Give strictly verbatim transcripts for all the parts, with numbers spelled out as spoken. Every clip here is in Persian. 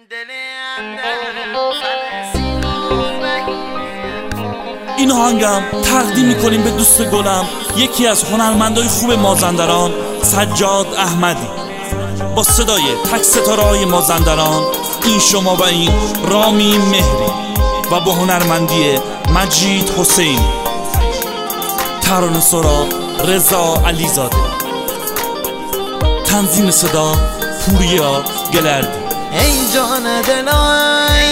این آهنگم تقدیم میکنیم به دوست گلم، یکی از هنرمندای خوب مازندران، سجاد احمدی. با صدای تک ستاره‌های مازندران، این شما و این رامی مهری و با هنرمندی مجید حسین. ترانه سرا رضا علیزاده، تنظیم صدا پوریا گلردی. ای جان دلای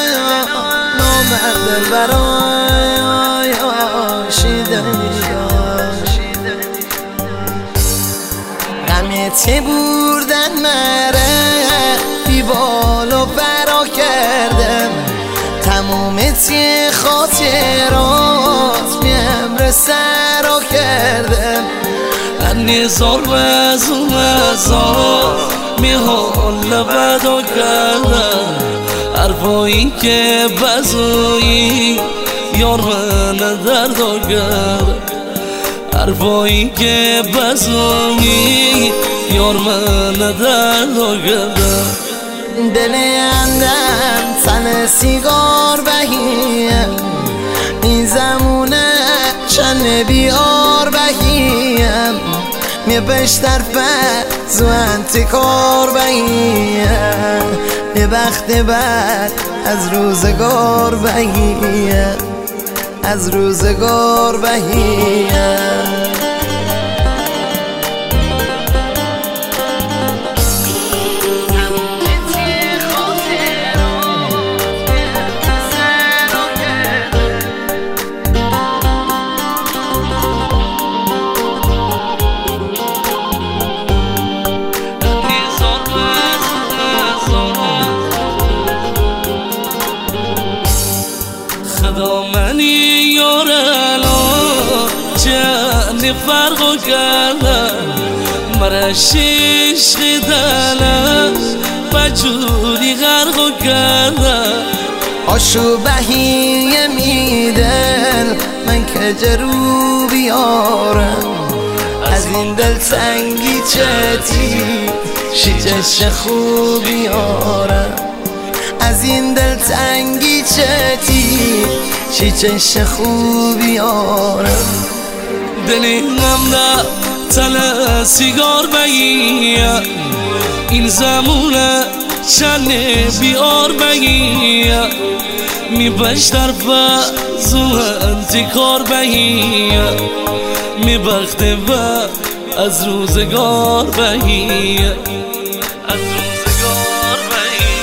نامرد برای آشیدنی غمت بردن مره بی بال و برا کردم، تموم تی خاطرات میمره سرا کردم. نزار وزو وزار می حال بدا کردم، حرفایی که بزویی یار من دردا کردم، حرفایی که بزویی یار من دردا کردم. دل اندم تن سیگار بهیم، این زمونه چند بیار بهیم، می بشتر فز و انتکار بهیم، می بخت بر از روزگار بهیم، از روزگار بهیم. منی یار الان چند فرقو کردم، مرا شش دلم بجوری غرقو کردم. آشو بهیه میدل من که جرو بیارم، از این دل تنگی چتی شیجش خوبی آرم، از این دل تنگی چتی چی چش خوبی آرم. دلیم نه تل سیگار بگیم، این زمونه چند بیار بگیم، می بشتر فز و انتکار بگیم، می بخت و از روزگار بگیم، از روزگار بگیم.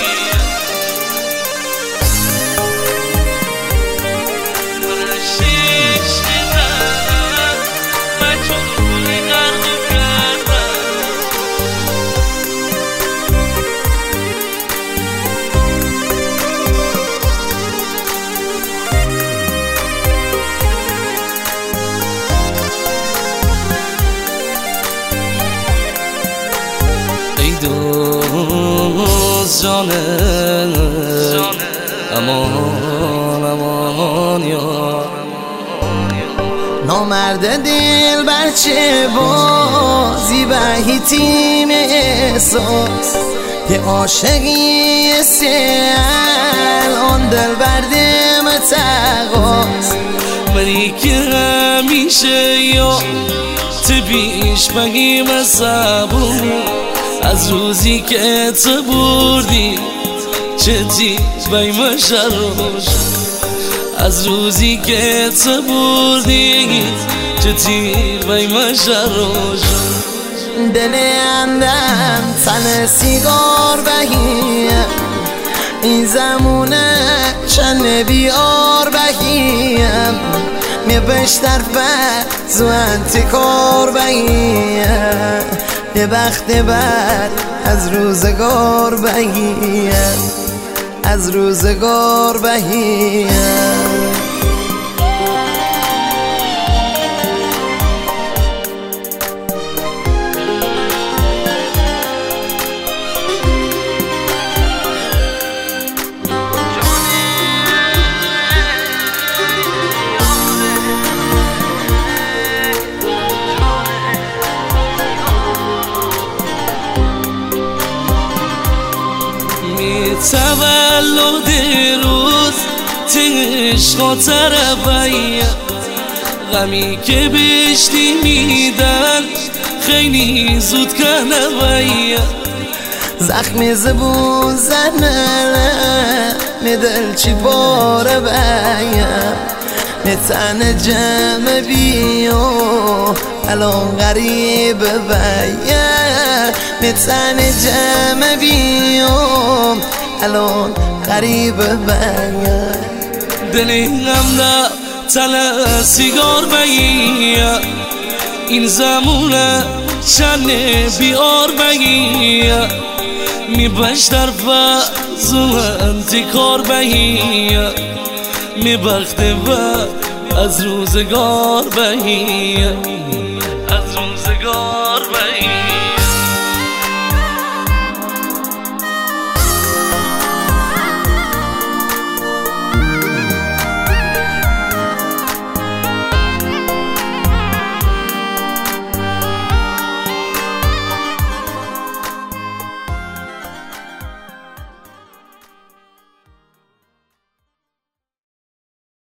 دوست جانه امان امان یا نامرد دل برچه بازی بهی تیم احساس، یه عاشقی سیل آن دل برده متقاس. منی که همیشه یا تبیش بگیم زبون، از روزی که تو بردی چتی بیم شروش، از روزی که تو بردی چتی بیم شروش. دل اندم تن سیگار بهیم، این زمونه چند بیار بهیم، می بشتر فز و انتکار بهیم، یه بخت بر از روزگار بهیم، از روزگار بهیم. تولد روز تش خاطر بایه غمی که بشتی میدن خیلی زود کنه بایه زخمی زبون زنه میدل چی باره بیم میتن جمع بیو الان غریب بیم میتن جمع بیو الان غریب بیم دلیم نه تله سیگار بگیه این زمونه چند بیار بگیه می بش در فضل انتکار بگیه می بخته و از روزگار بگیه از روزگار